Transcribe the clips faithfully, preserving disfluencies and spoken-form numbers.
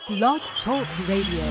Blog Talk Radio.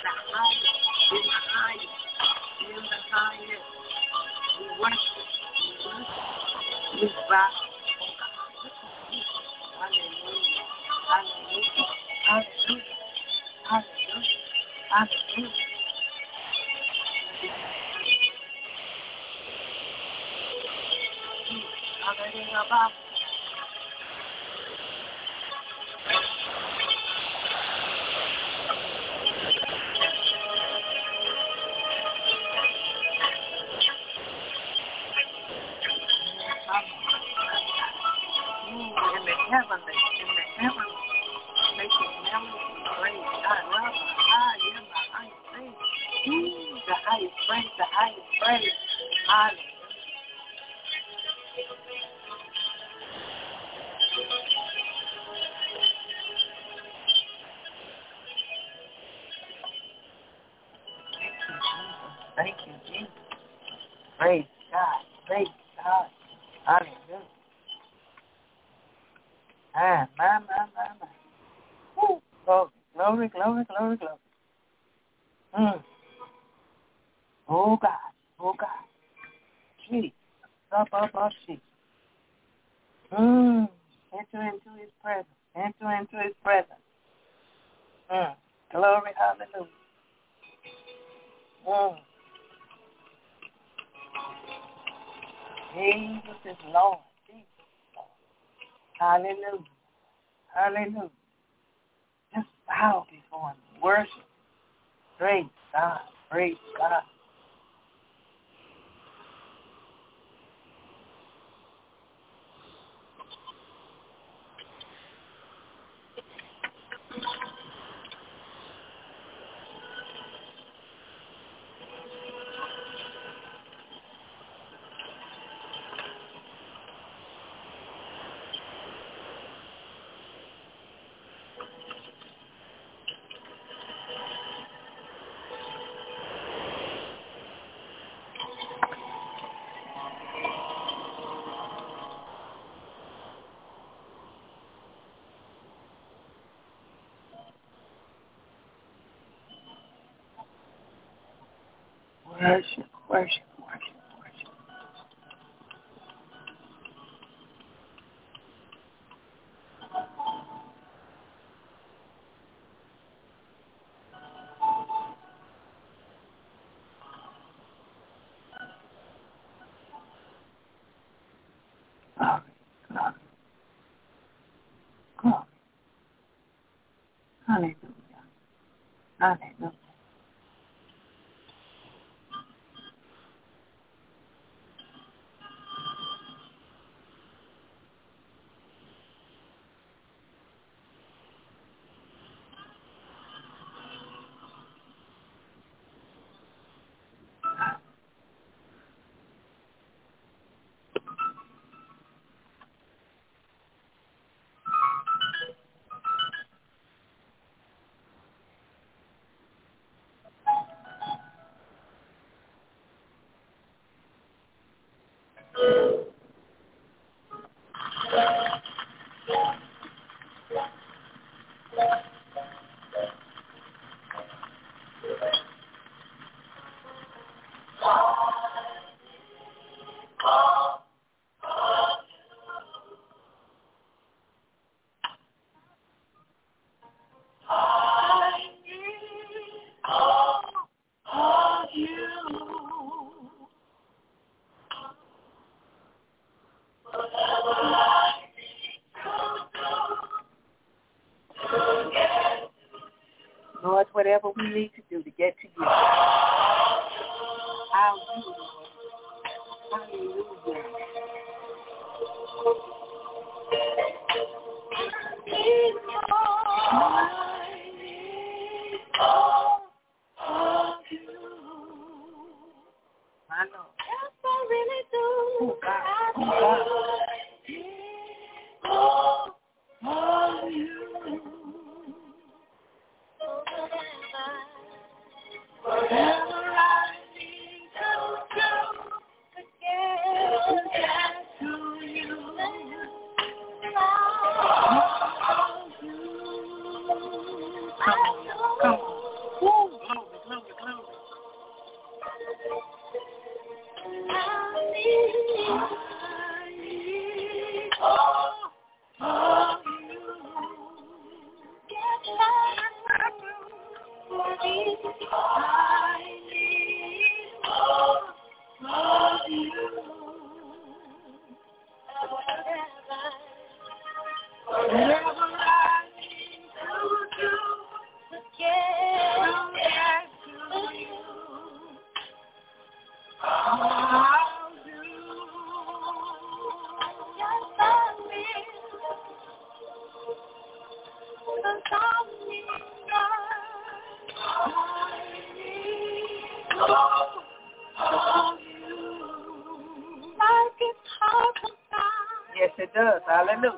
highest, in the highest. We worship you. We rock. Hallelujah. Hallelujah. Hallelujah. Hallelujah. Hallelujah. Hallelujah. In the heavens, in the heavens, making melody praise. I love her. I am the highest praise. Ooh, the highest praise, the highest praise. Hallelujah. Thank you, Jesus. Praise God. Praise God. Hallelujah. Ah, my, my, my, my. Woo. Glory, glory, glory, glory, glory. Mm. Oh, God. Oh, God. Jesus. Up, up, up, Jesus. Mm. Enter into his presence. Enter into his presence. Mm. Glory, hallelujah. Mm. Jesus is Lord. Jesus is Lord. Hallelujah. Hallelujah. Just bow before him. Worship. Praise God. Praise God. Worship, worship, worship, worship. Glory, glory, glory. Hallelujah. Hallelujah. Lord, whatever we need to do to get to you, I'll do, Lord. Hallelujah. My Lord. Yes, I really do. Oh, God. Oh, God. Oh, you. Whatever I need to do to get to you, I'll do. Come on, come on. Woo, glory, glory, glory. I need, I need Yes, it does. Hallelujah.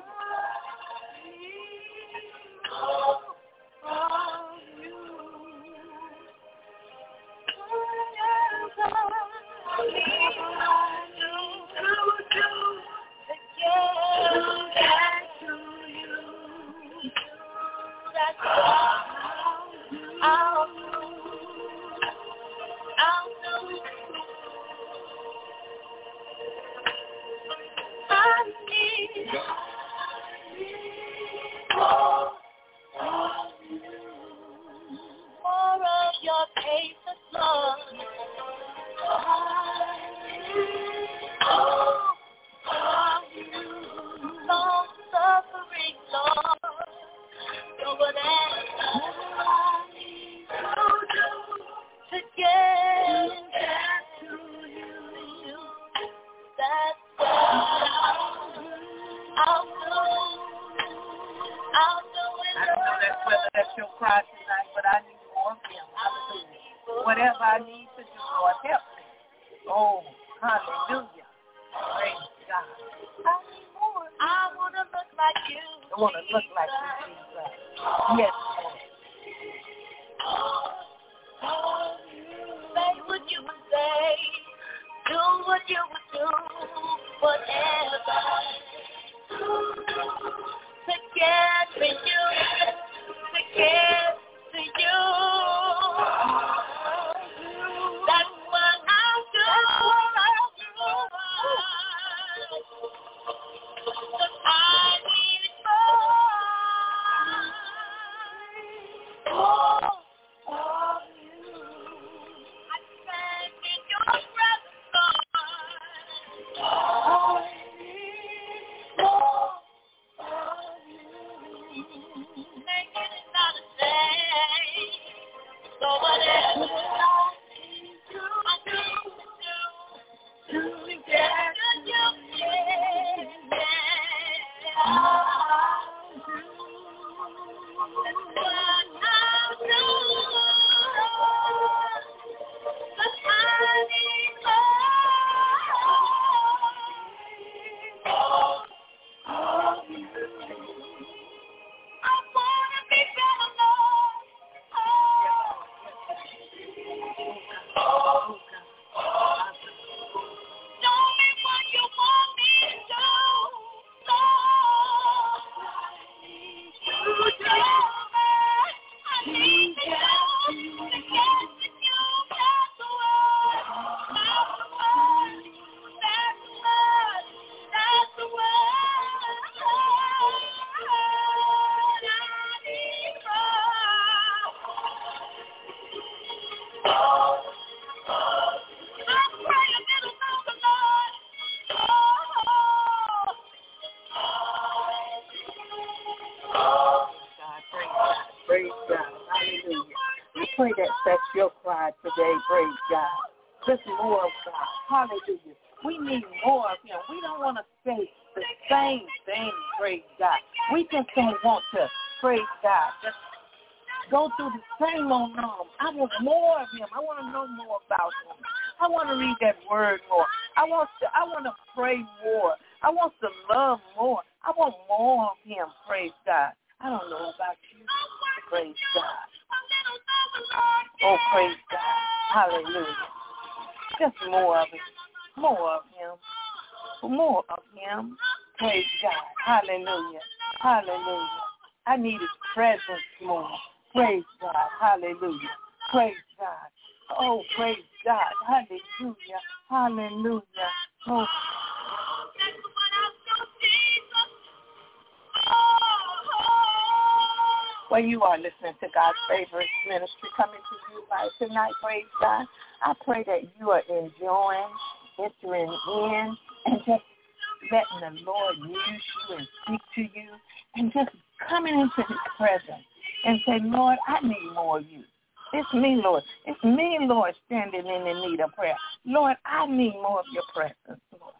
where you are listening to God's favorite ministry coming to you by tonight, praise God. I pray that you are enjoying, entering in, and just letting the Lord use you and speak to you, and just coming into his presence and say, Lord, I need more of you. It's me, Lord. It's me, Lord, standing in the need of prayer. Lord, I need more of your presence, Lord.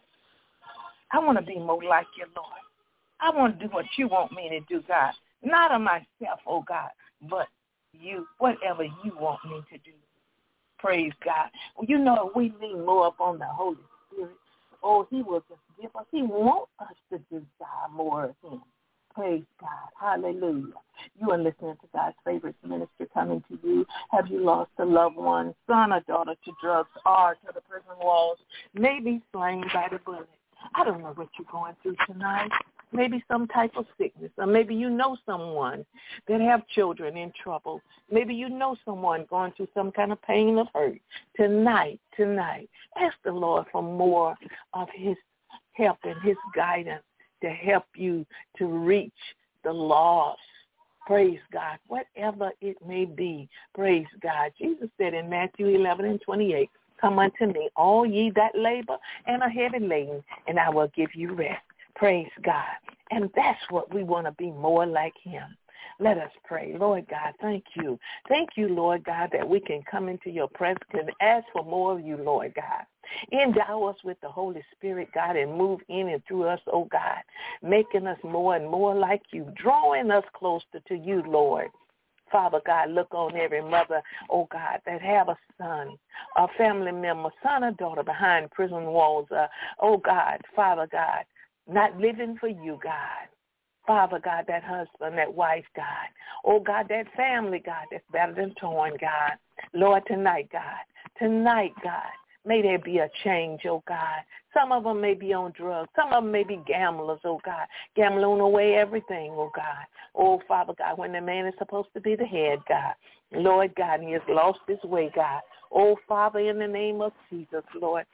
I want to be more like you, Lord. I want to do what you want me to do, God. Not of myself, oh God, but you, whatever you want me to do. Praise God. Well, you know, if we lean more upon the Holy Spirit, oh, he will just give us. He wants us to desire more of him. Praise God. Hallelujah. You are listening to God's favorite minister coming to you. Have you lost a loved one, son or daughter to drugs or to the prison walls, maybe slain by the bullet? I don't know what you're going through tonight. Maybe some type of sickness, or maybe you know someone that have children in trouble. Maybe you know someone going through some kind of pain of hurt. Tonight, tonight, ask the Lord for more of his help and his guidance to help you to reach the lost. Praise God. Whatever it may be, praise God. Jesus said in Matthew eleven and twenty-eight, come unto me, all ye that labor and are heavy laden, and I will give you rest. Praise God. And that's what we want to be more like him. Let us pray. Lord God, thank you. Thank you, Lord God, that we can come into your presence and ask for more of you, Lord God. Endow us with the Holy Spirit, God, and move in and through us, oh God, making us more and more like you, drawing us closer to you, Lord. Father God, look on every mother, oh God, that have a son, a family member, son or daughter behind prison walls. Uh, oh God, Father God, not living for you, God. Father God, that husband, that wife, God. Oh, God, that family, God, that's battered and torn, God. Lord, tonight, God, tonight, God, may there be a change, oh, God. Some of them may be on drugs. Some of them may be gamblers, oh, God, gambling away everything, oh, God. Oh, Father God, when the man is supposed to be the head, God. Lord God, he has lost his way, God. Oh, Father, in the name of Jesus, Lord,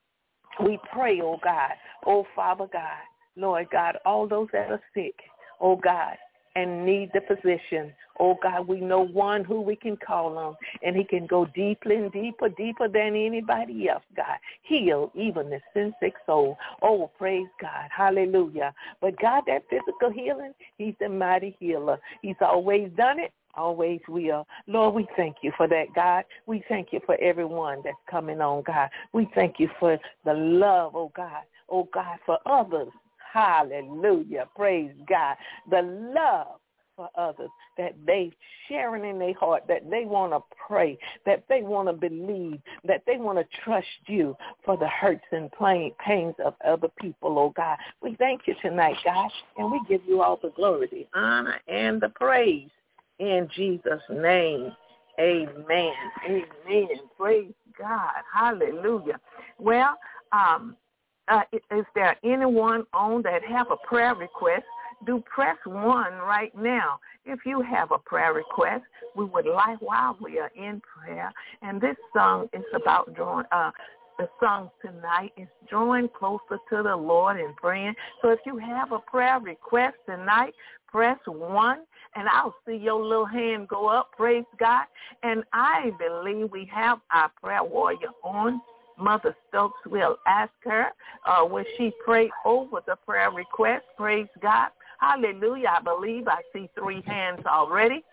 we pray, oh, God. Oh, Father God. Lord God, all those that are sick, oh God, and need the physician, oh God, we know one who we can call on, and he can go deeper and deeper, deeper than anybody else, God. Heal even the sin sick soul. Oh, praise God. Hallelujah. But God, that physical healing, he's the mighty healer. He's always done it. Always will. Lord, we thank you for that, God. We thank you for everyone that's coming on, God. We thank you for the love, oh God, oh God, for others. Hallelujah. Praise God. The love for others that they sharing in their heart, that they want to pray, that they want to believe, that they want to trust you for the hurts and pains of other people, oh God. We thank you tonight, God, and we give you all the glory, the honor, and the praise in Jesus' name. Amen. Amen. Praise God. Hallelujah. Well, um, Uh, is there anyone on that have a prayer request? Do press one right now. If you have a prayer request, we would like, while we are in prayer, and this song is about drawing, uh, the song tonight is drawing closer to the Lord and praying. So if you have a prayer request tonight, press one, and I'll see your little hand go up, praise God. And I believe we have our prayer warrior on. Mother Stokes will ask her, uh, will she pray over the prayer request? Praise God. Hallelujah. I believe I see three hands already.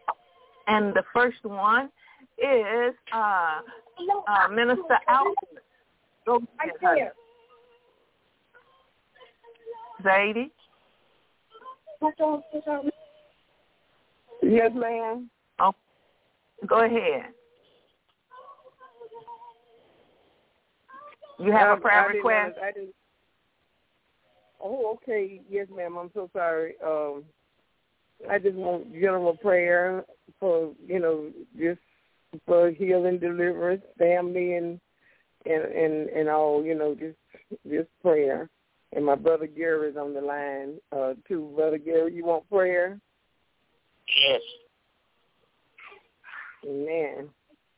And the first one is uh, uh, Minister Alfred. Go ahead. Zadie? Yes, ma'am. Oh, go ahead. You have um, a prayer I request? Didn't, I didn't, oh, okay. Yes, ma'am. I'm so sorry. Um, I just want general prayer for, you know, just for healing, deliverance, family, and and and, and all, you know, just just prayer. And my brother Gary is on the line, uh, too. Brother Gary, you want prayer? Yes. Amen.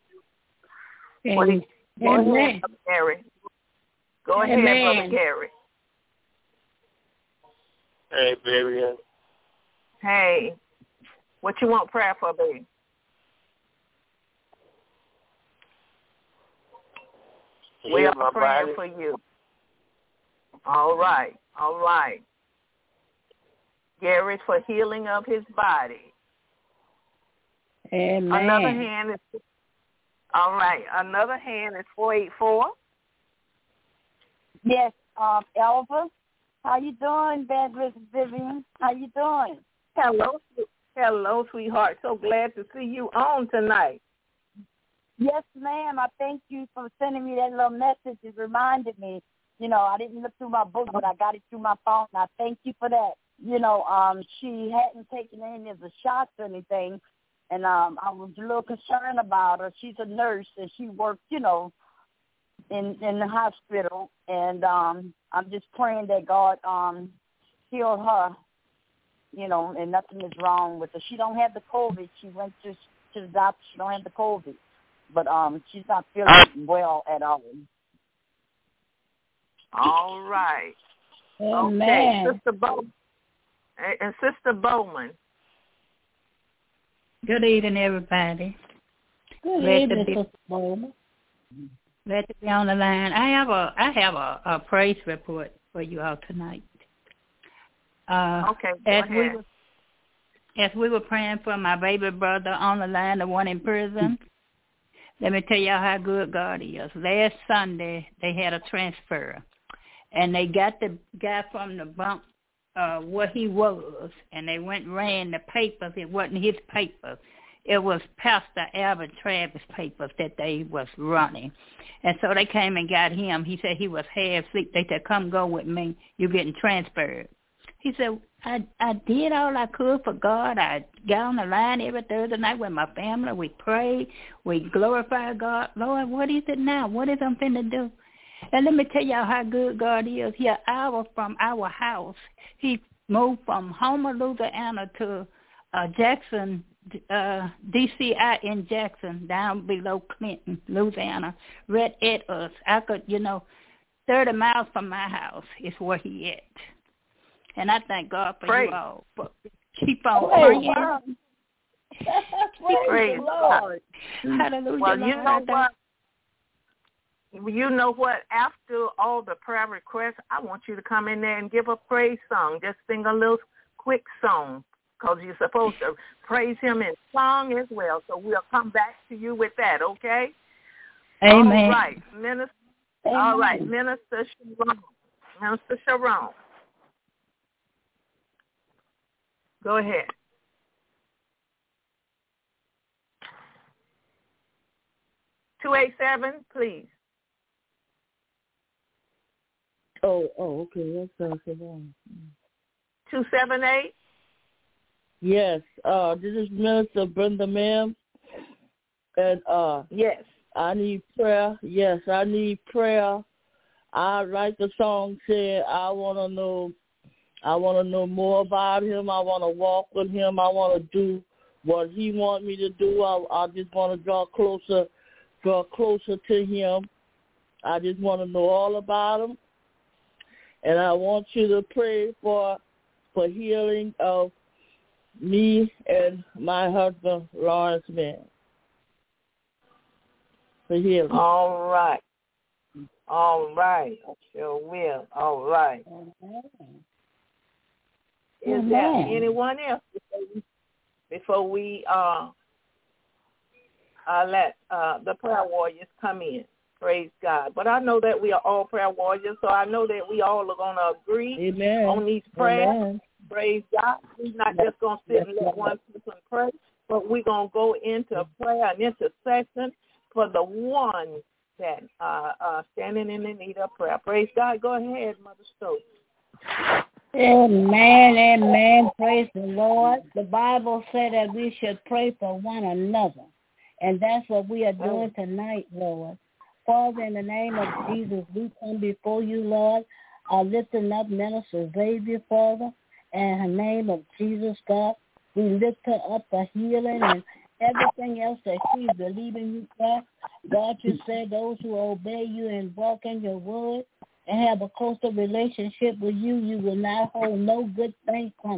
Amen. Go ahead, Brother Gary. Go ahead, Amen. Brother Gary. Hey, baby. Hey. What you want prayer for, baby? We are praying for you. All right, all right. Gary's for healing of his body. Amen. Another hand is, all right, another hand is four eight four. Yes, um, Elvis, how you doing, Evangelist Vivian? How you doing? Hello, hello, sweetheart. So glad to see you on tonight. Yes, ma'am. I thank you for sending me that little message. It reminded me, you know, I didn't look through my book, but I got it through my phone. And I thank you for that. You know, um, she hadn't taken any of the shots or anything, and um, I was a little concerned about her. She's a nurse, and she worked, you know, in in the hospital. And um, I'm just praying that God um, healed her, you know, and nothing is wrong with her. She don't have the COVID. She went to, to the doctor. She don't have the COVID. But um, she's not feeling well at all. All right. Amen. Okay, Sister Bowman. And Sister Bowman. Good evening, everybody. Good Glad evening, to be, Sister Bowman. glad to be on the line. I have a I have a, a praise report for you all tonight. Uh, okay, go as ahead. we were as we were praying for my baby brother on the line, the one in prison. Let me tell y'all how good God is. Last Sunday, they had a transfer, and they got the guy from the bunk uh, what he was, and they went and ran the papers. It wasn't his papers. It was Pastor Albert Travis' papers that they was running. And so they came and got him. He said he was half asleep. They said, come go with me. You're getting transferred. He said, I I did all I could for God. I got on the line every Thursday night with my family. We prayed. We glorified God. Lord, what is it now? What is I'm finna do? And let me tell y'all how good God is. He an hour from our house. He moved from Homer, Louisiana to uh, Jackson, uh, D C I in Jackson, down below Clinton, Louisiana, right at us. I could, you know, thirty miles from my house is where he at. And I thank God for Praise. you all. But keep on Praise praying. God. Praise Praise the Lord. Hallelujah. Well, you Lord, know I thank- what? You know what? After all the prayer requests, I want you to come in there and give a praise song. Just sing a little quick song, because you're supposed to praise him in song as well. So we'll come back to you with that, okay? Amen. All right, Minister. Amen. All right, Minister Sharon. Minister Sharon. Go ahead. two eight seven, please. Oh, oh, okay. That's sounds wrong. two seven eight. Yes. Uh, this is Minister Brenda Mims, and uh, Yes. I need prayer. Yes, I need prayer. I write the song saying I want to know. I want to know more about him. I want to walk with him. I want to do what he wants me to do. I, I just want to draw closer, draw closer to him. I just want to know all about him. And I want you to pray for for healing of me and my husband, Lawrence Mann. For healing. All right. All right. I sure will. All right. Is Amen. there anyone else before we, before we uh, uh, let uh, the prayer warriors come in? Praise God. But I know that we are all prayer warriors, so I know that we all are going to agree Amen. on these prayers. Amen. Praise God. We're not just going to sit and let one person pray, but we're going to go into prayer and intercession for the ones that are uh, standing in the need of prayer. Praise God. Go ahead, Mother Stokes. Amen, amen. Praise the Lord. The Bible said that we should pray for one another. And that's what we are doing tonight, Lord. Father, in the name of Jesus, we come before you, Lord, uh, lifting up Minister Xavier, Father, in the name of Jesus, God. We lift her up for healing and everything else that she's believing you for. God, you said those who obey you and walk in your word and have a closer relationship with you, you will not hold no good thing from them.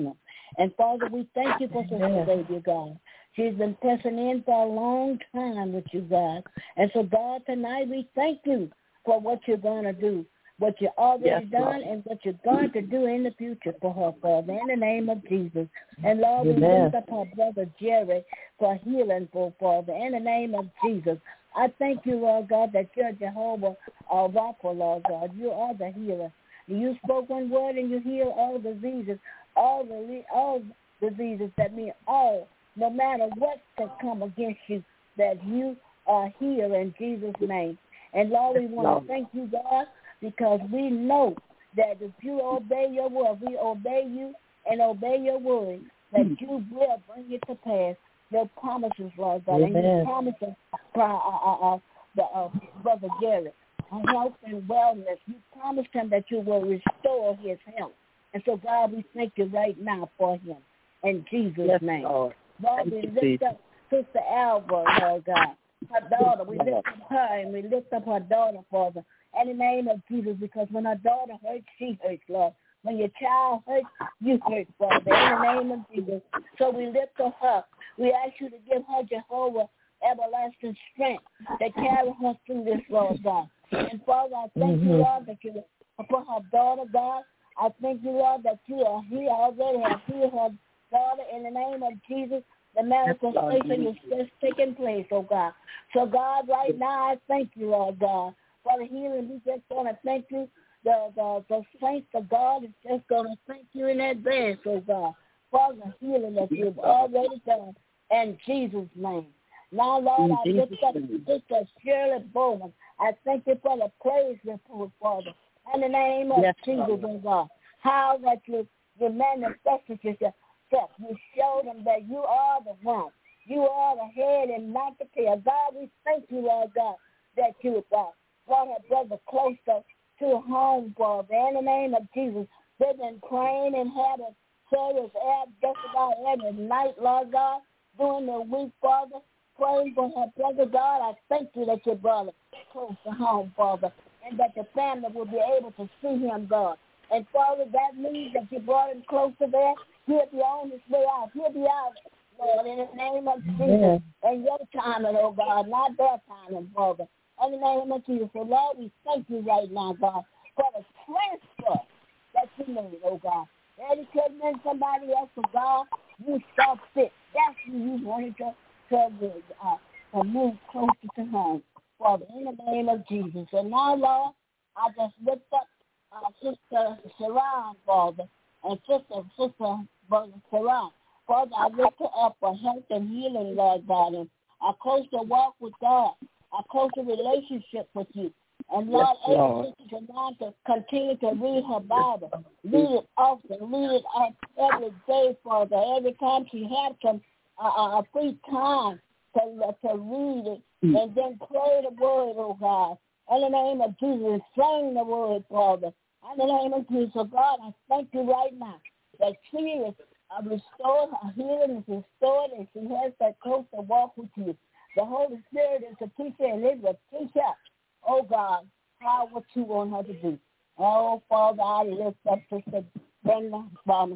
And, Father, we thank you for Sister Baby, God. She's been pressing in for a long time with you, God. And so, God, tonight we thank you for what you're going to do, what you've already yes, done, Lord. And what you're going to do in the future for her, Father, in the name of Jesus. And, Lord, Amen. We lift up her brother Jerry for healing, for Father, in the name of Jesus. I thank you, Lord God, that you're Jehovah uh, Rapha, Lord God. You are the healer. You spoke one word and you heal all diseases, all the all diseases. That mean all, no matter what could come against you, that you are healed in Jesus' name. And Lord, we want to thank you, God, because we know that if you obey your word, we obey you and obey your word, that you will bring it to pass. Your promises, Lord God, Amen. And your promises for uh, uh, uh, the uh, brother Jerry. Health and wellness. You promised him that you will restore his health. And so, God, we thank you right now for him. In Jesus' yes, name. Lord, Lord we lift Jesus. Up Sister Alva, Lord God. Her daughter, we lift up her and we lift up her daughter, Father. In the name of Jesus, because when her daughter hurts, she hurts, Lord. When your child hurts, you hurt, Father. In the name of Jesus. So we lift her up. We ask you to give her, Jehovah, everlasting strength to carry her through this, Lord God. And Father, I thank mm-hmm. you, Lord, that you for her daughter, God. I thank you, Lord, that you are here already have healed her daughter in the name of Jesus. The manifestation is just taking place, oh God. So God, right now, I thank you, Lord God, for the healing. We just want to thank you. The the the saints of God is just going to thank you in advance, oh God, for the healing that you've already done in Jesus' name. Now, Lord, I lift up Sister Shirley Bowman. I thank you for the praise report, Father. In the name of yes, Jesus, oh God, how that you, you manifested yourself. You showed them that you are the one. You are the head and not the tail. God, we thank you, Lord God, that you brought her brother closer to home, Father. In the name of Jesus, they've been praying and having service just about every night, Lord God, during the week, Father. Praying for her brother, God. I thank you that you brought him close to home, Father, and that the family will be able to see him, God. And, Father, that means that you brought him closer there. He'll be on his way out. He'll be out, Lord, in the name of Jesus. And your timing, oh God, not their timing, Father. In the name of Jesus. So, Lord, we thank you right now, God, for the transfer that you made, oh God. That it could have been somebody else, oh God. You saw fit. That's who you wanted to To, uh, to move closer to home, Father, in the name of Jesus. And now, Lord, I just lift up uh, Sister Sharon, Father, and Sister, Sister Brother Sharon. Father, I lift her up for health and healing, Lord God, and a closer walk with God, a closer relationship with you. And, Lord, yes, Lord. Sister Sharon to continue to read her Bible, read it often, read it up every day, Father, every time she has some Uh, a free time to, to read it and then pray the word, oh God. In the name of Jesus, sing the word, Father. In the name of Jesus, oh God, I thank you right now that she is uh, restored, her healing is restored, and she has that close to walk with you. The Holy Spirit is a teacher, and it will teach her, oh God, how what you want her to do. Oh, Father, I lift up Sister Brenda, Father.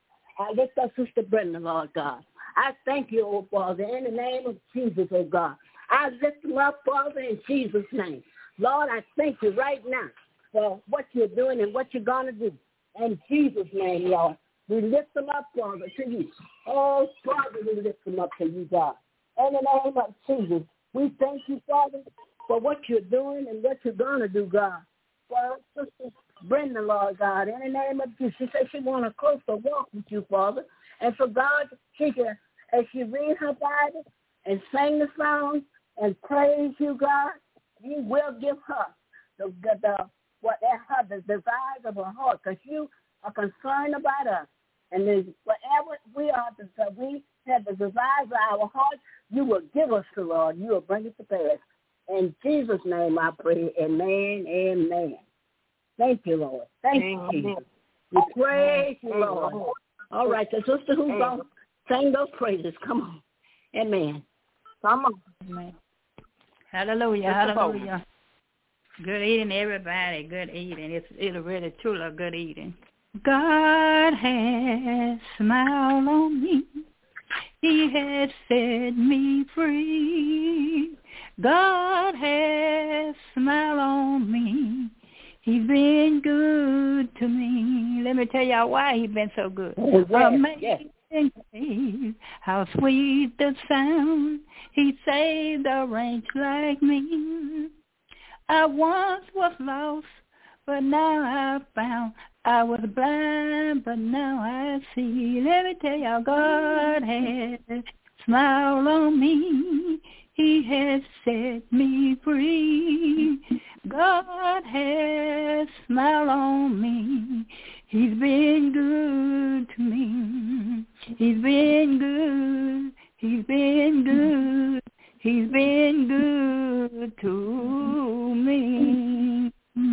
I lift up Sister Brenda, Lord God. I thank you, oh Father, in the name of Jesus, oh God. I lift them up, Father, in Jesus' name. Lord, I thank you right now for what you're doing and what you're going to do. In Jesus' name, Lord, we lift them up, Father, to you. Oh, Father, we lift them up to you, God. In the name of Jesus, we thank you, Father, for what you're doing and what you're going to do, God. For Sister Brenda, Lord God, in the name of Jesus, she said she wants a closer walk with you, Father. And so, God, she can, as she read her Bible and sing the songs and praise you, God, you will give her the, the, the what her the desires of her heart, because you are concerned about us. And then whatever we are, we have the desires of our heart, you will give us the Lord. You will bring it to pass. In Jesus' name I pray, amen, amen. Thank you, Lord. Thank amen. you, Jesus. We praise you, Lord. All right, so sister, who's going to sing those praises? Come on. Amen. Come on. Amen. Hallelujah, hallelujah. Good eating, everybody. Good eating. It's, it's really truly good eating. God has smiled on me. He has set me free. God has smiled on me. He's been good to me. Let me tell y'all why he's been so good. Oh, yes, Amazing yes. grace, how sweet the sound. He saved a wretch like me. I once was lost, but now I've found. I was blind, but now I see. Let me tell y'all, God has smiled on me. He has set me free. God has smiled on me. He's been good to me. He's been good. He's been good. He's been good to me.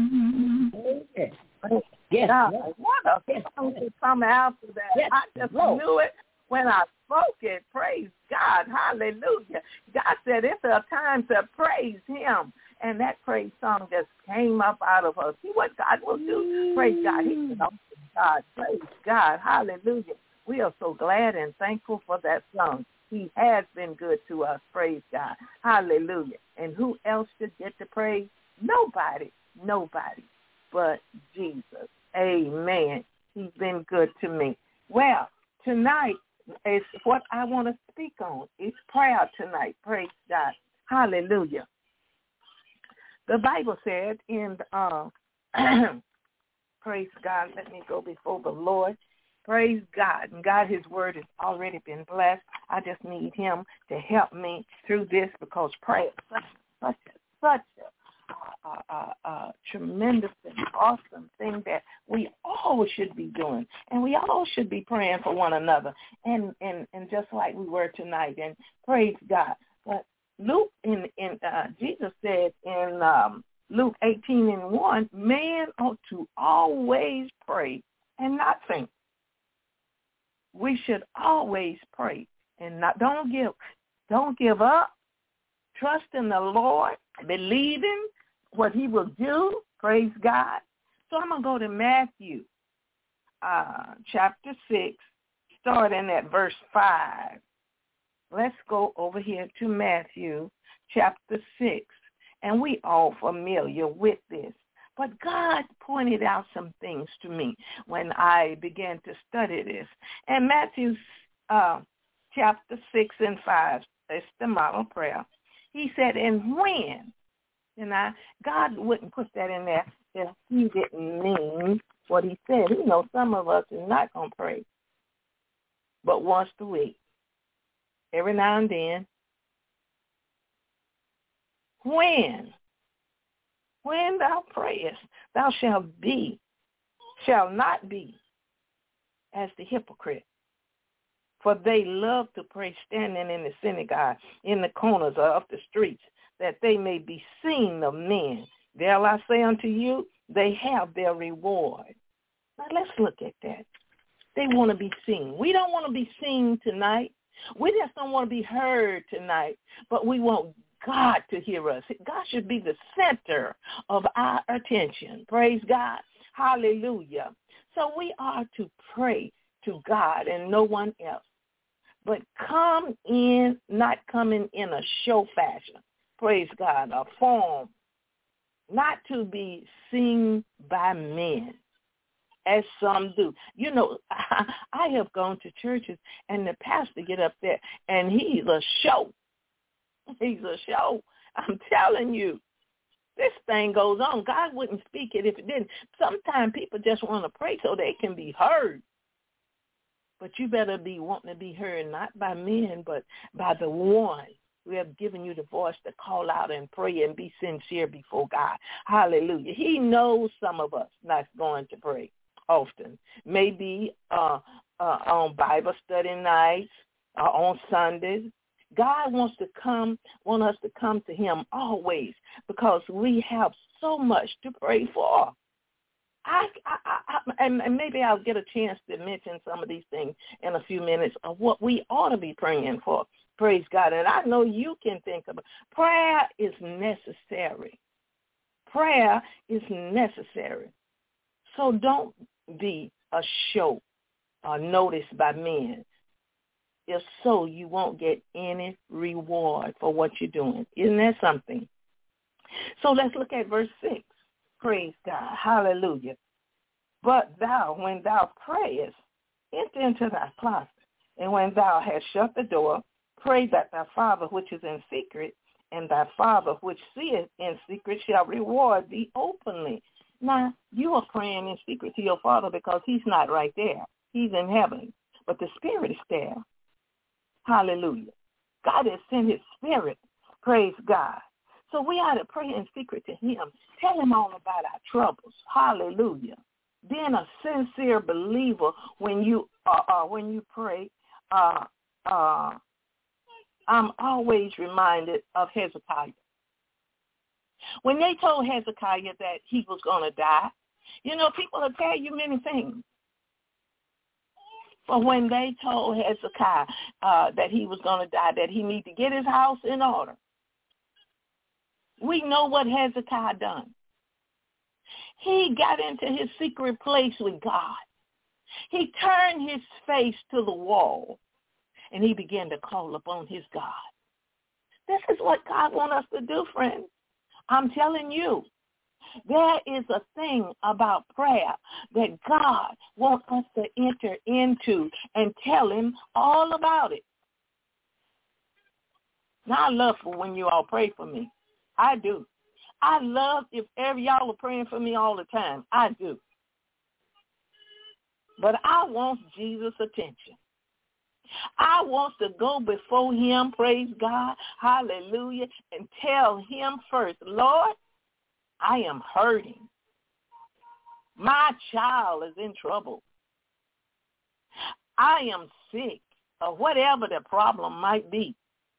Okay. Yes, God, yes. what a Yes, song yes. to come after that. Yes, I just Lord. knew it when I spoke it. Praise God. Hallelujah. God said it's a time to praise him. And that praise song just came up out of us. See what God will do. Praise God. He's an awesome God. Praise God. Hallelujah. We are so glad and thankful for that song. He has been good to us. Praise God. Hallelujah. And who else should get the praise? Nobody. Nobody but Jesus. Amen. He's been good to me. Well, tonight is what I want to speak on. It's prayer tonight. Praise God. Hallelujah. The Bible said in, uh, praise God, let me go before the Lord. Praise God. And God, his word has already been blessed. I just need him to help me through this because prayer is such, such, such a Uh, uh, uh, tremendous and awesome thing that we all should be doing, and we all should be praying for one another, and and, and just like we were tonight, and praise God. But Luke in in uh, Jesus said in um, Luke eighteen and one, man ought to always pray and not faint. We should always pray and not don't give don't give up. Trust in the Lord, believing what he will do. Praise God. So I'm going to go to Matthew uh, chapter six, starting at verse five. Let's go over here to Matthew chapter six. And we all familiar with this. But God pointed out some things to me when I began to study this. And Matthew uh, chapter six and five, it's the model prayer. He said, and when, and I, God wouldn't put that in there if he didn't mean what he said. He knows some of us are not going to pray, but once a week, every now and then. When, when thou prayest, thou shalt be, shall not be as the hypocrite. For they love to pray standing in the synagogue, in the corners of the streets, that they may be seen of men. There I say unto you, they have their reward. Now let's look at that. They want to be seen. We don't want to be seen tonight. We just don't want to be heard tonight, but we want God to hear us. God should be the center of our attention. Praise God. Hallelujah. So we are to pray to God and no one else. But come in, not coming in a show fashion. Praise God, a form, not to be seen by men, as some do. You know, I, I have gone to churches, and the pastor get up there, and he's a show. He's a show. I'm telling you, this thing goes on. God wouldn't speak it if it didn't. Sometimes people just want to pray so they can be heard. But you better be wanting to be heard not by men, but by the one who have given you the voice to call out and pray and be sincere before God. Hallelujah. He knows some of us not going to pray often. Maybe uh, uh, on Bible study nights, uh, on Sundays. God wants to come, want us to come to him always because we have so much to pray for. I, I, I, and maybe I'll get a chance to mention some of these things in a few minutes of what we ought to be praying for. Praise God. And I know you can think of it. Prayer is necessary. Prayer is necessary. So don't be a show or noticed by men. If so, you won't get any reward for what you're doing. Isn't that something? So let's look at verse six. Praise God. Hallelujah. But thou, when thou prayest, enter into thy closet, and when thou hast shut the door, pray that thy Father which is in secret, and thy Father which seeth in secret shall reward thee openly. Now, you are praying in secret to your Father because he's not right there. He's in heaven, but the Spirit is there. Hallelujah. God has sent his Spirit. Praise God. So we ought to pray in secret to him. Tell him all about our troubles. Hallelujah. Being a sincere believer when you uh, uh, when you pray, uh, uh, I'm always reminded of Hezekiah. When they told Hezekiah that he was going to die, you know, people will tell you many things. But when they told Hezekiah uh, that he was going to die, that he needed to get his house in order, we know what Hezekiah done. He got into his secret place with God. He turned his face to the wall, and he began to call upon his God. This is what God wants us to do, friends. I'm telling you, there is a thing about prayer that God wants us to enter into and tell him all about it. Now, I love for when you all pray for me. I do. I love if ever y'all are praying for me all the time. I do. But I want Jesus' attention. I want to go before him, praise God, hallelujah, and tell him first, Lord, I am hurting. My child is in trouble. I am sick, or whatever the problem might be.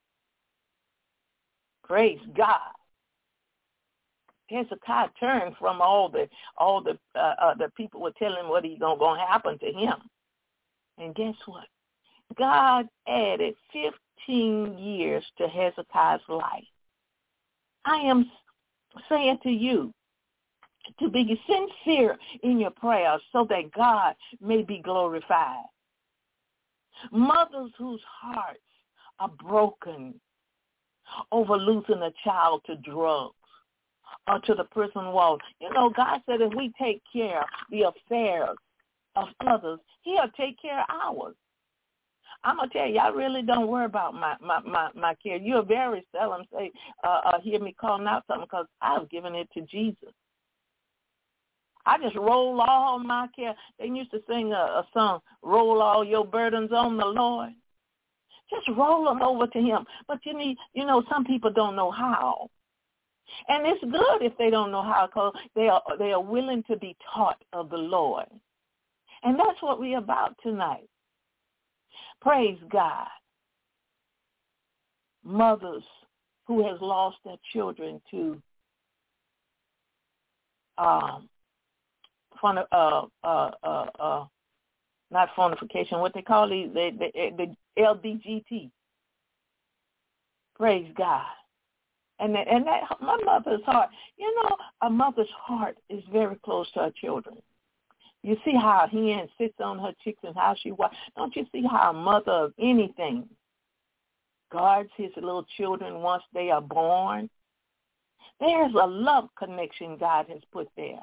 Praise God. Hezekiah turned from all the all the uh, uh, the people were telling him what he's going to happen to him. And guess what? God added fifteen years to Hezekiah's life. I am saying to you to be sincere in your prayers so that God may be glorified. Mothers whose hearts are broken over losing a child to drugs or to the prison wall. You know, God said if we take care of the affairs of others, he'll take care of ours. I'm going to tell you, I really don't worry about my, my, my, my care. You'll very seldom say, uh, uh, hear me calling out something because I've given it to Jesus. I just roll all my care. They used to sing a, a song, roll all your burdens on the Lord. Just roll them over to him. But you need, you know, some people don't know how. And it's good if they don't know how because they are, they are willing to be taught of the Lord. And that's what we're about tonight. Praise God. Mothers who has lost their children to um, fun, uh, uh, uh, uh, not fornication, what they call these, the, the, the L B G T. Praise God. And that, and that, my mother's heart, you know, a mother's heart is very close to her children. You see how a hen sits on her chicks and how she walks. Don't you see how a mother of anything guards his little children once they are born? There's a love connection God has put there.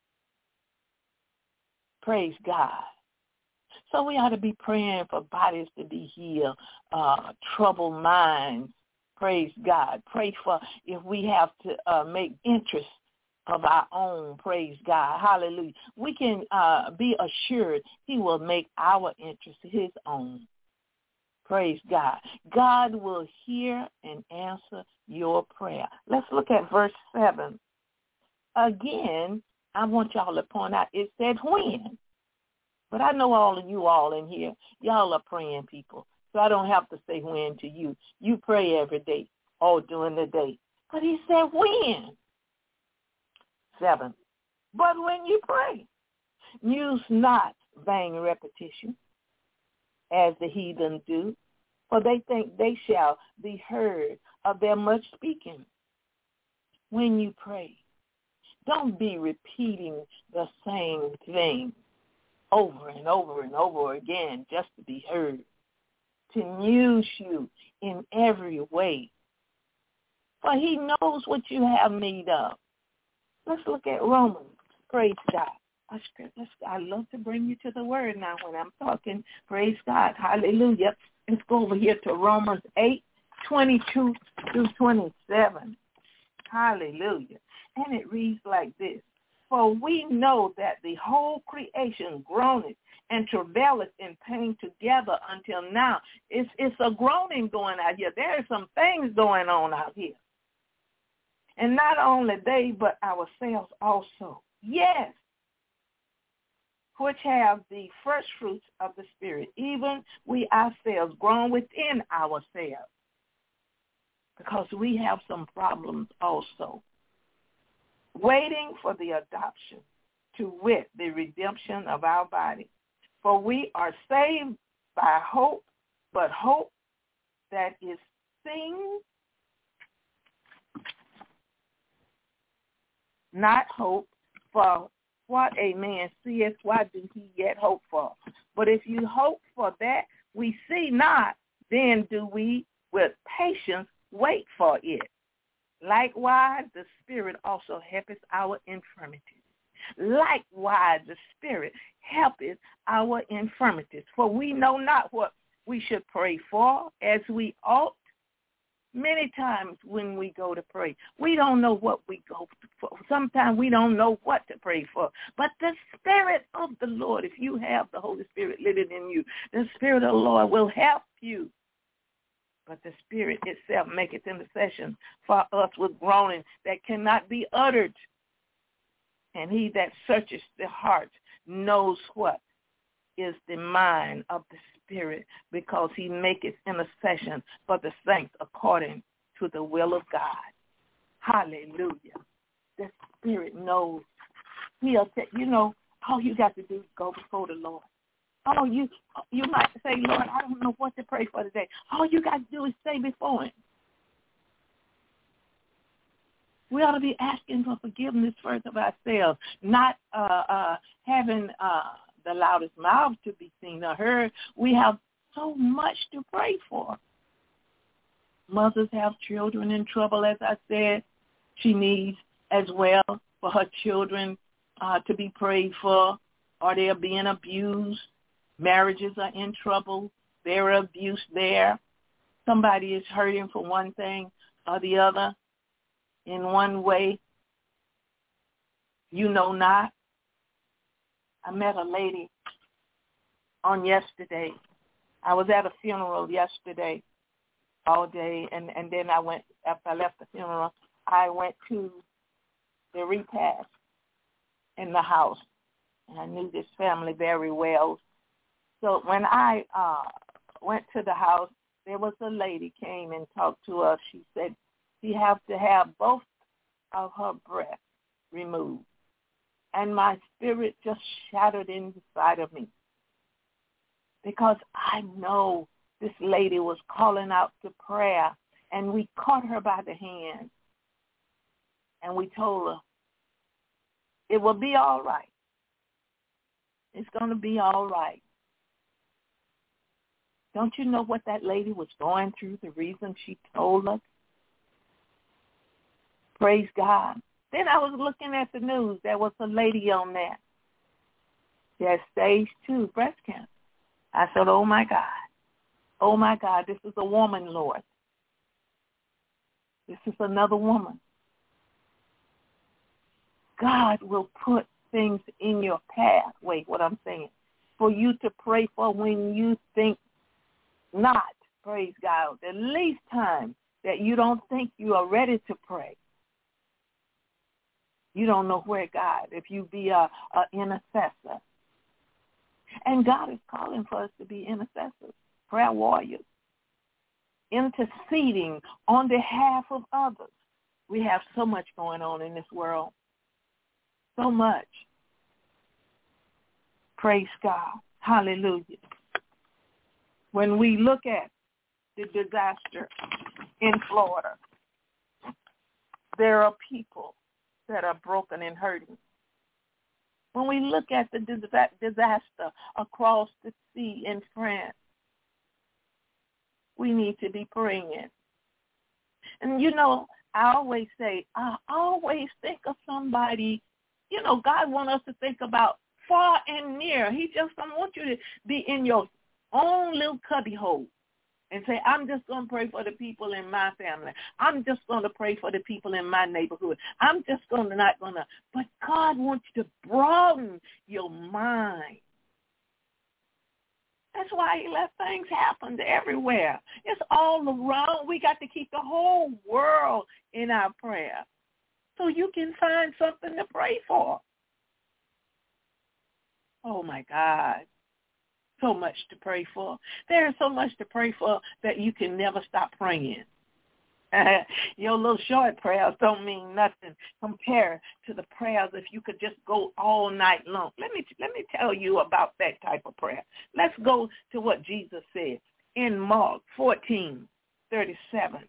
Praise God. So we ought to be praying for bodies to be healed, uh, troubled minds. Praise God. Pray for if we have to uh, make interest of our own, praise God, hallelujah. We can uh, be assured he will make our interest his own. Praise God. God will hear and answer your prayer. Let's look at verse seven. Again, I want y'all to point out, it said when. But I know all of you all in here, y'all are praying people. So I don't have to say when to you. You pray every day, all during the day. But he said when. Seven. But when you pray, use not vain repetition, as the heathen do, for they think they shall be heard of their much speaking. When you pray, don't be repeating the same thing. over and over and over again just to be heard, to use you in every way. For he knows what you have need of. Let's look at Romans. Praise God. I love to bring you to the word now when I'm talking. Praise God. Hallelujah. Let's go over here to Romans eight, twenty-two through twenty-seven. Hallelujah. And it reads like this. For we know that the whole creation groaneth and travaileth in pain together until now. It's, it's a groaning going out here. There are some things going on out here. And not only they, but ourselves also. Yes. Which have the first fruits of the Spirit, even we ourselves grown within ourselves. Because we have some problems also. Waiting for the adoption, to wit, the redemption of our body. For we are saved by hope, but hope that is seen, not hope for what a man seeth, why do he yet hope for? But if you hope for that we see not, then do we with patience wait for it. Likewise, the Spirit also helpeth our infirmities. Likewise, the Spirit helpeth our infirmities. For we know not what we should pray for as we ought. Many times when we go to pray, we don't know what we go for. Sometimes we don't know what to pray for. But the Spirit of the Lord, if you have the Holy Spirit living in you, the Spirit of the Lord will help you. But the Spirit itself maketh intercession for us with groaning that cannot be uttered. And he that searches the heart knows what is the mind of the Spirit, because he maketh intercession for the saints according to the will of God. Hallelujah. The Spirit knows. He'll say, you know, all you got to do is go before the Lord. Oh, you you might say, Lord, I don't know what to pray for today. All you got to do is stay before him. We ought to be asking for forgiveness first of ourselves, not uh, uh, having uh, the loudest mouth to be seen or heard. We have so much to pray for. Mothers have children in trouble, as I said. She needs as well for her children uh, to be prayed for, or they're being abused. Marriages are in trouble. There are abuse there. Somebody is hurting for one thing or the other in one way. You know not. I met a lady on yesterday. I was at a funeral yesterday all day, and, and then I went, after I left the funeral, I went to the repast in the house, and I knew this family very well. So when I uh, went to the house, there was a lady came and talked to us. She said she have to have both of her breasts removed. And my spirit just shattered inside of me, because I know this lady was calling out to prayer, and we caught her by the hand, and we told her, it will be all right. It's going to be all right. Don't you know what that lady was going through, the reason she told us? Praise God. Then I was looking at the news. There was a lady on that. She had stage two breast cancer. I said, oh, my God. Oh, my God, this is a woman, Lord. This is another woman. God will put things in your pathway, what I'm saying, for you to pray for when you think not, praise God, the least time that you don't think you are ready to pray. You don't know where God, if you be a, a intercessor. And God is calling for us to be intercessors, prayer warriors, interceding on behalf of others. We have so much going on in this world. So much. Praise God. Hallelujah. When we look at the disaster in Florida, there are people that are broken and hurting. When we look at the disaster across the sea in France, we need to be praying. And, you know, I always say, I always think of somebody, you know, God wants us to think about far and near. He just don't want you to be in your own little cubby hole and say, I'm just going to pray for the people in my family. I'm just going to pray for the people in my neighborhood. I'm just going to not going to. But God wants you to broaden your mind. That's why he let things happen everywhere. It's all around. We got to keep the whole world in our prayer so you can find something to pray for. Oh, my God. So much to pray for. There is so much to pray for that you can never stop praying. Your little short prayers don't mean nothing compared to the prayers if you could just go all night long. Let me let me tell you about that type of prayer. Let's go to what Jesus said in Mark fourteen thirty-seven.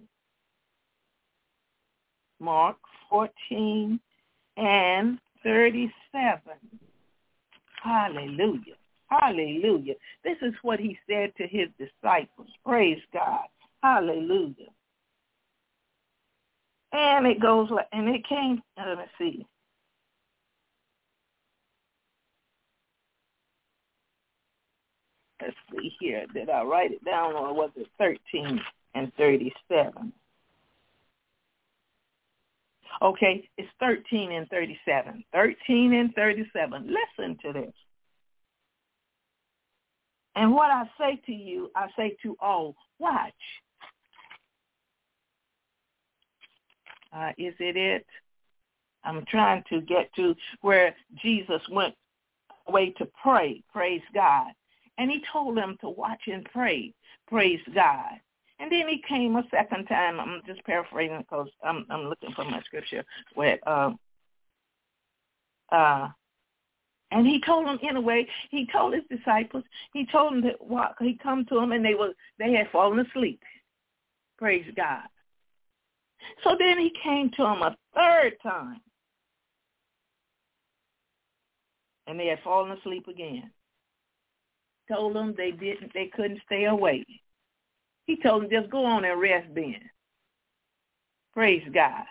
Mark fourteen and thirty-seven. Hallelujah. Hallelujah. This is what he said to his disciples. Praise God. Hallelujah. And it goes like, and it came, let me see. Let's see here. Did I write it down or was it thirteen and thirty-seven? Okay, it's thirteen and thirty-seven. thirteen and thirty-seven. Listen to this. And what I say to you, I say to all, watch. Uh, is it it? I'm trying to get to where Jesus went away to pray, praise God. And he told them to watch and pray, praise God. And then he came a second time. I'm just paraphrasing because I'm, I'm looking for my scripture. Where, uh, uh, and he told them, in a way, he told his disciples, he told them that walk, he come to them and they were they had fallen asleep, praise God. So then he came to them a third time. And they had fallen asleep again. Told them they didn't, they couldn't stay awake. He told them just go on and rest then. Praise God.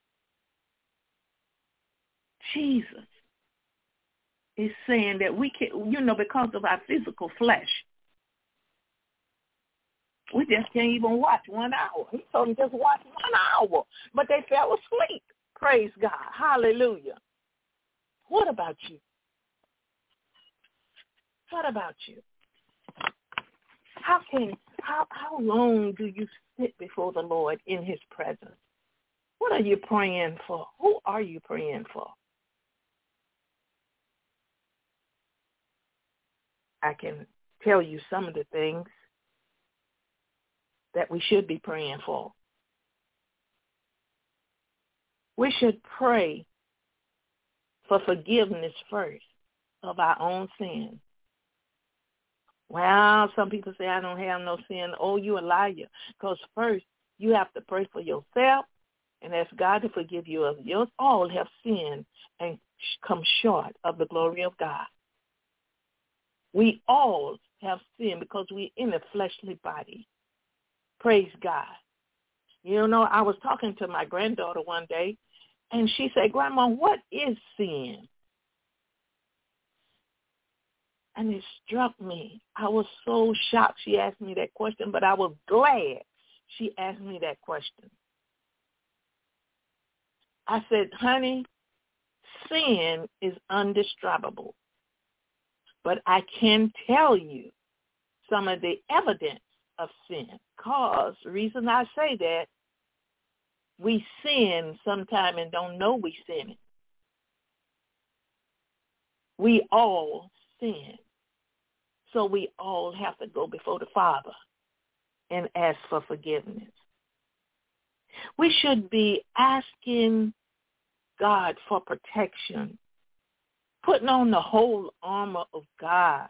Jesus is saying that we can, you know, because of our physical flesh, we just can't even watch one hour. He told them just watch one hour. But they fell asleep. Praise God. Hallelujah. What about you? What about you? How can how how long do you sit before the Lord in his presence? What are you praying for? Who are you praying for? I can tell you some of the things that we should be praying for. We should pray for forgiveness first of our own sin. Well, some people say, I don't have no sin. Oh, you a liar. Because first, you have to pray for yourself and ask God to forgive you of yours. All have sinned and come short of the glory of God. We all have sinned because we're in a fleshly body. Praise God. You know, I was talking to my granddaughter one day, and she said, Grandma, what is sin? And it struck me. I was so shocked she asked me that question, but I was glad she asked me that question. I said, honey, sin is undescribable, but I can tell you some of the evidence of sin. Cause the reason I say that, we sin sometime and don't know we sin. We all sin. So we all have to go before the Father and ask for forgiveness. We should be asking God for protection, putting on the whole armor of God.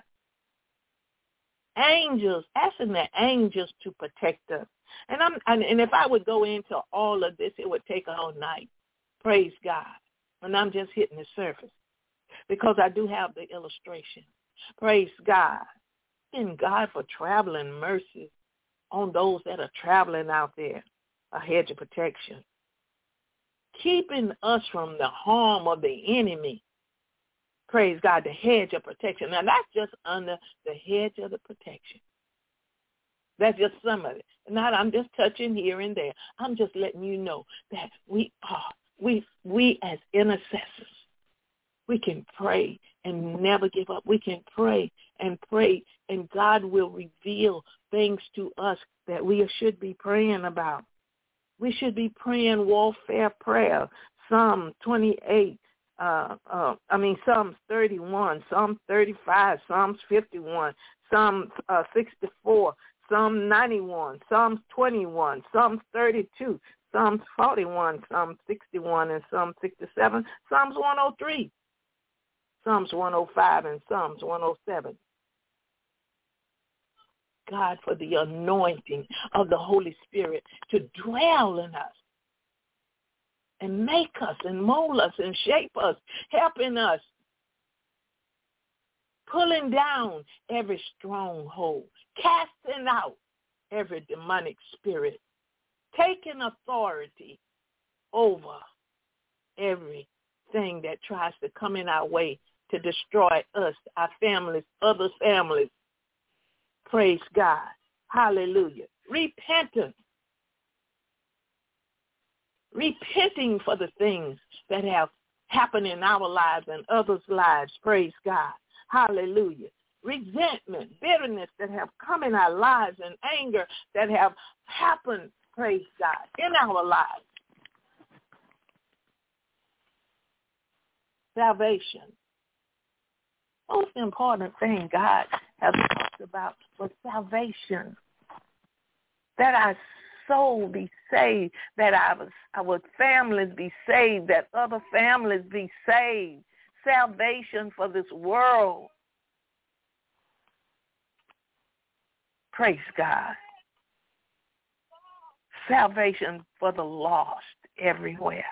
Angels, asking the angels to protect us. And I'm and, and if I would go into all of this, it would take all night. Praise God. And I'm just hitting the surface. because I do have the illustration. Praise God. And God for traveling mercy on those that are traveling out there, a hedge of protection. Keeping us from the harm of the enemy. Praise God, the hedge of protection. Now, that's just under the hedge of the protection. That's just some of it. Not I'm just touching here and there. I'm just letting you know that we are, we, we as intercessors, we can pray and never give up. We can pray and pray, and God will reveal things to us that we should be praying about. We should be praying warfare prayer. Psalm twenty-eight, uh, uh, I mean Psalms thirty-one, Psalm thirty-five, Psalms fifty-one, Psalm uh, sixty-four, Psalm ninety-one, Psalms twenty-one, Psalms thirty-two, Psalms forty-one, Psalm sixty-one, and Psalm sixty-seven, Psalms one oh three, Psalms one oh five, and Psalms one oh seven. God, for the anointing of the Holy Spirit to dwell in us and make us and mold us and shape us, helping us, pulling down every stronghold, casting out every demonic spirit, taking authority over everything that tries to come in our way to destroy us, our families, other families. Praise God. Hallelujah. Repentance. Repenting for the things that have happened in our lives and others' lives. Praise God. Hallelujah. Resentment, bitterness that have come in our lives, and anger that have happened, praise God, in our lives. Salvation. Most important thing God has talked about was salvation. That our soul be saved, that our, our families be saved, that other families be saved. Salvation for this world. Praise God. Salvation for the lost everywhere.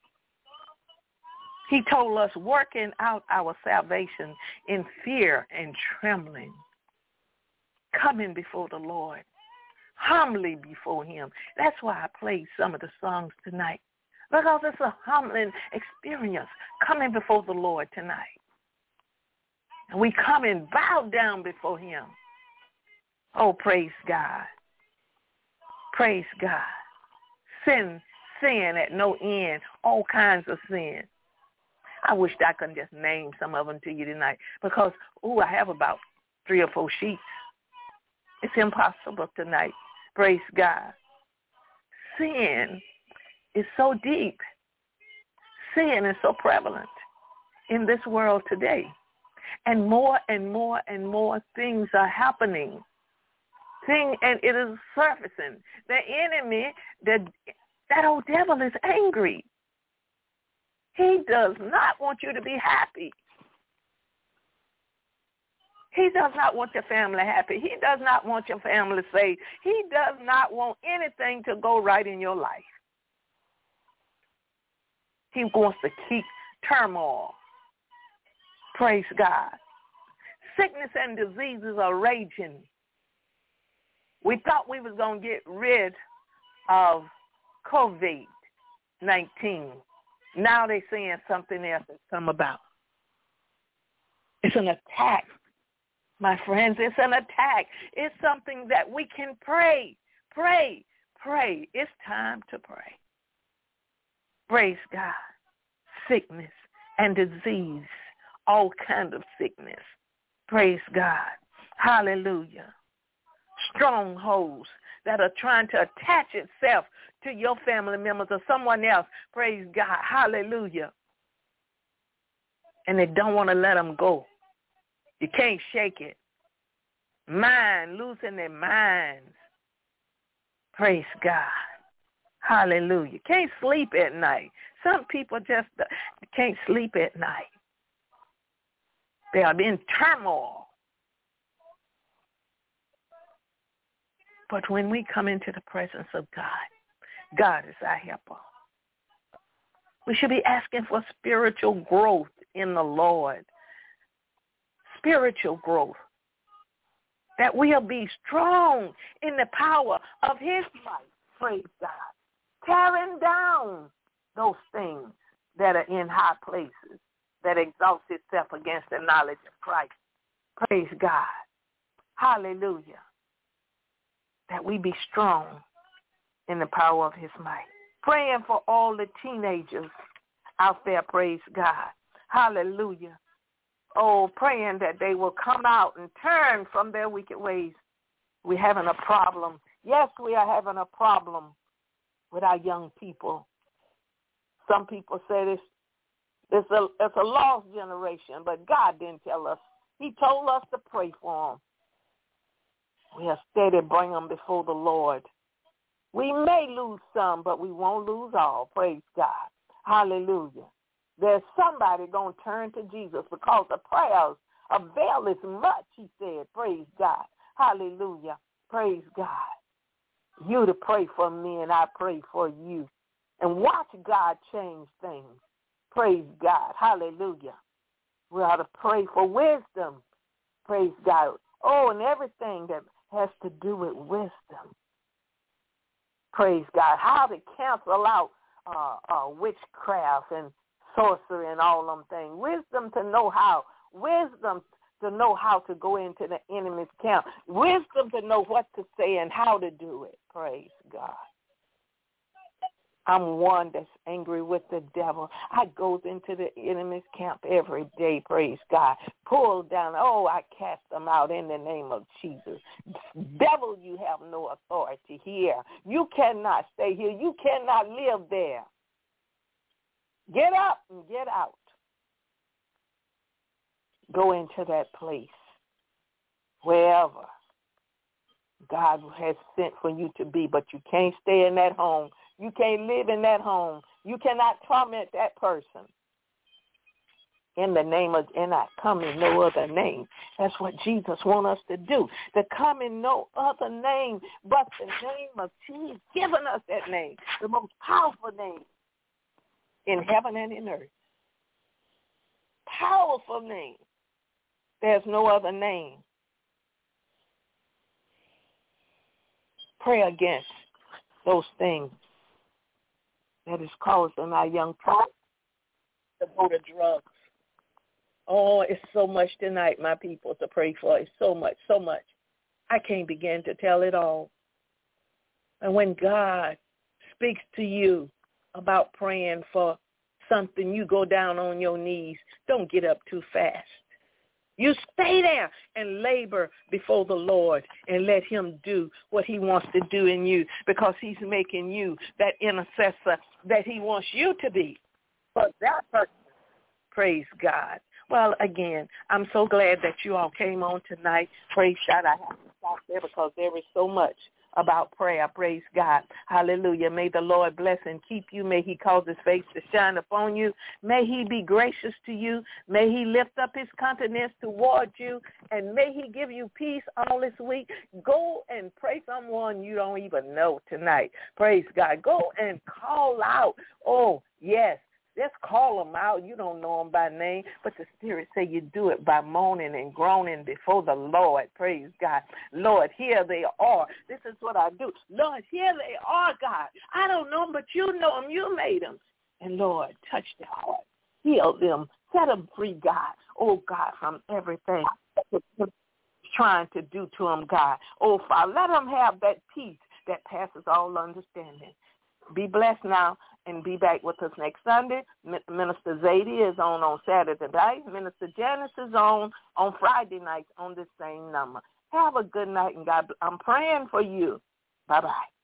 He told us working out our salvation in fear and trembling, coming before the Lord, humbly before him. That's why I played some of the songs tonight, because it's a humbling experience coming before the Lord tonight. And we come and bow down before him. Oh, praise God. Praise God. Sin, sin at no end, all kinds of sin. I wish I could just name some of them to you tonight, because, ooh, I have about three or four sheets. It's impossible tonight. Praise God. Sin is so deep. Sin is so prevalent in this world today. And more and more and more things are happening. Thing, and it is surfacing. The enemy, the, that old devil is angry. He does not want you to be happy. He does not want your family happy. He does not want your family saved. He does not want anything to go right in your life. He wants to keep turmoil. Praise God. Sickness and diseases are raging. We thought we was going to get rid of covid nineteen. Now they're saying something else has come about. It's an attack, my friends. It's an attack. It's something that we can pray, pray, pray. It's time to pray. Praise God. Sickness and disease, all kinds of sickness. Praise God. Hallelujah. Strongholds that are trying to attach itself to your family members or someone else. Praise God. Hallelujah. And they don't want to let them go. You can't shake it. Mind, losing their minds. Praise God. Hallelujah. Can't sleep at night. Some people just can't sleep at night. They are in turmoil. But when we come into the presence of God, God is our helper. We should be asking for spiritual growth in the Lord, spiritual growth, that we'll be strong in the power of his might, praise God, tearing down those things that are in high places, that exalts itself against the knowledge of Christ. Praise God. Hallelujah. That we be strong in the power of his might. Praying for all the teenagers out there, praise God. Hallelujah. Oh, praying that they will come out and turn from their wicked ways. We're having a problem. Yes, we are having a problem with our young people. Some people say this, it's a, it's a lost generation, but God didn't tell us. He told us to pray for them. We are steady bring them before the Lord. We may lose some, but we won't lose all. Praise God. Hallelujah. There's somebody going to turn to Jesus because the prayers avail as much, he said. Praise God. Hallelujah. Praise God. You to pray for me and I pray for you. And watch God change things. Praise God. Hallelujah. We ought to pray for wisdom. Praise God. Oh, and everything that has to do with wisdom. Praise God. How to cancel out uh, uh, witchcraft and sorcery and all them things. Wisdom to know how. Wisdom to know how to go into the enemy's camp. Wisdom to know what to say and how to do it. Praise God. I'm one that's angry with the devil. I goes into the enemy's camp every day, praise God. Pull down, oh, I cast them out in the name of Jesus. Devil, you have no authority here. You cannot stay here. You cannot live there. Get up and get out. Go into that place, wherever God has sent for you to be, but you can't stay in that home. You can't live in that home. You cannot torment that person. In the name of, and I come in no other name. That's what Jesus wants us to do, to come in no other name but the name of Jesus, giving us that name, the most powerful name in heaven and in earth. Powerful name. There's no other name. Pray against those things that is causing our young people to go to drugs. Oh, it's so much tonight, my people, to pray for. It's so much, so much. I can't begin to tell it all. And when God speaks to you about praying for something, you go down on your knees. Don't get up too fast. You stay there and labor before the Lord and let him do what he wants to do in you, because he's making you that intercessor that he wants you to be. But that person, praise God. Well, again, I'm so glad that you all came on tonight. Praise God. I have to stop there because there is so much about prayer. Praise God. Hallelujah. May the Lord bless and keep you. May he cause his face to shine upon you. May he be gracious to you. May he lift up his countenance toward you. And may he give you peace all this week. Go and pray someone you don't even know tonight. Praise God. Go and call out. Oh, yes. Just call them out. You don't know them by name, but the Spirit say you do it by moaning and groaning before the Lord. Praise God. Lord, here they are. This is what I do. Lord, here they are, God. I don't know them, but you know them. You made them. And, Lord, touch their heart. Heal them. Set them free, God. Oh, God, from everything trying to do to them, God. Oh, Father, let them have that peace that passes all understanding. Be blessed now and be back with us next Sunday. Minister Zadie is on on Saturday night. Minister Janice is on on Friday nights on this same number. Have a good night, and God, I'm praying for you. Bye-bye.